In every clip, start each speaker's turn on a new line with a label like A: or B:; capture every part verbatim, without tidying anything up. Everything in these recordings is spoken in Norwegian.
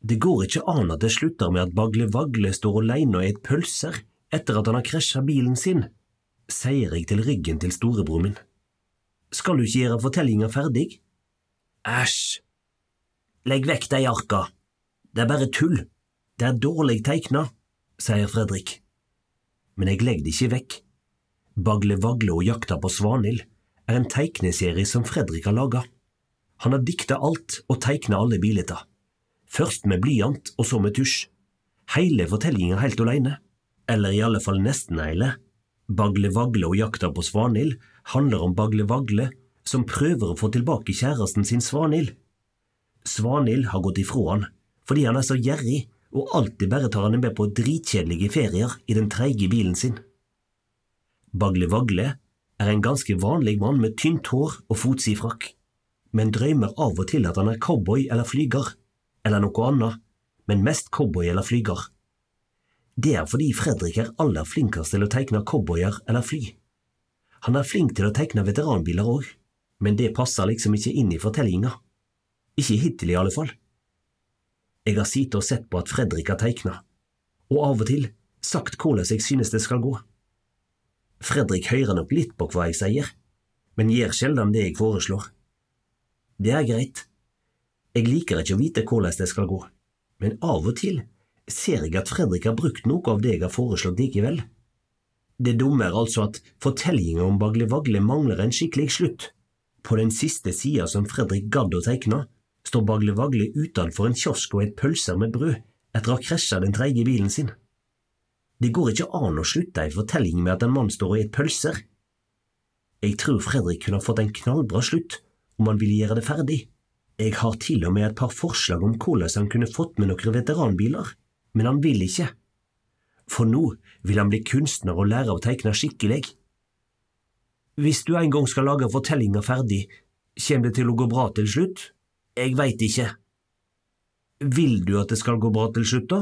A: Det går ikke an at det slutter med at Bagle Vagle står alene og et pølser etter at han har krasjet bilen sin, sier jeg til ryggen til storebror min. Skal du ikke gjøre fortellingen ferdig? Æsj! Legg vekk de arka. Det er bare tull. Det er dårlig teikna, sier Fredrik. Men jeg legger det ikke vekk. Bagle Vagle og jakta på Svanhild er en teikneserie som Fredrik har laget. Han har diktet alt og teiknet alle bilder. Først med blyant og så med tusj. Hele fortellingen helt alene. Eller i alle fall nesten hele. Bagle Vagle og jakta på Svanhild handler om Bagle Vagle som prøver å få tilbake kjæresten sin Svanhild. Svanhild har gått ifra han, fordi han er så gjerrig og alltid bare tar han med på dritkjedelige ferier i den treige bilen sin. Bagle Vagle er en ganske vanlig mann med tynt hår og fotsid frakk, men drømmer av og til at han er cowboy eller flyger, eller noe annet, men mest cowboy eller flyger. Det er fordi Fredrik er aller flinkast til å teikne cowboyer eller fly. Han er flink til å teikne veteranbiler også, men det passer liksom ikke inn i fortellingen. Ikke hittil i alle fall. Jeg har sittet og sett på at Fredrik har teiknet, og av og til sagt hvordan jeg synes det skal gå. Fredrik hører nok litt på hva jeg sier, men gjør sjelden det jeg foreslår. Det er greit. Jeg liker ikke å vite hvordan det skal gå, men av og til ser jeg at Fredrik har brukt noe av det jeg har foreslått likevel. Det dumme er altså at fortellingen om Bagle Vagle mangler en skikkelig slutt. På den siste siden som Fredrik gadd å teikne, står Bagle Vagle utenfor en kiosk og et pølser med brød etter å ha krasjet den treige bilen sin. Det går ikke an å slutte en fortelling med at en mann står i et pølser. Jeg tror Fredrik kunne ha fått en knallbra slutt om han ville gjøre det ferdig. Jeg har til og med et par forslag om hvordan han kunne fått med noen veteranbiler, men han vil ikke. For nå vil han bli kunstner og lære å teikne skikkelig. Hvis du en gang skal lage fortellingen ferdig, kommer det til å gå bra til slutt? Jeg vet ikke. Vil du at det skal gå bra til slutt da?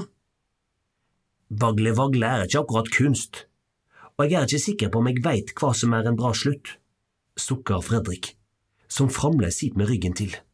A: Bagle Vagle er ikke akkurat kunst, og jeg er ikke sikker på om jeg vet hva som er en bra slutt, sukker Fredrik, som fremdeles sitter med ryggen til.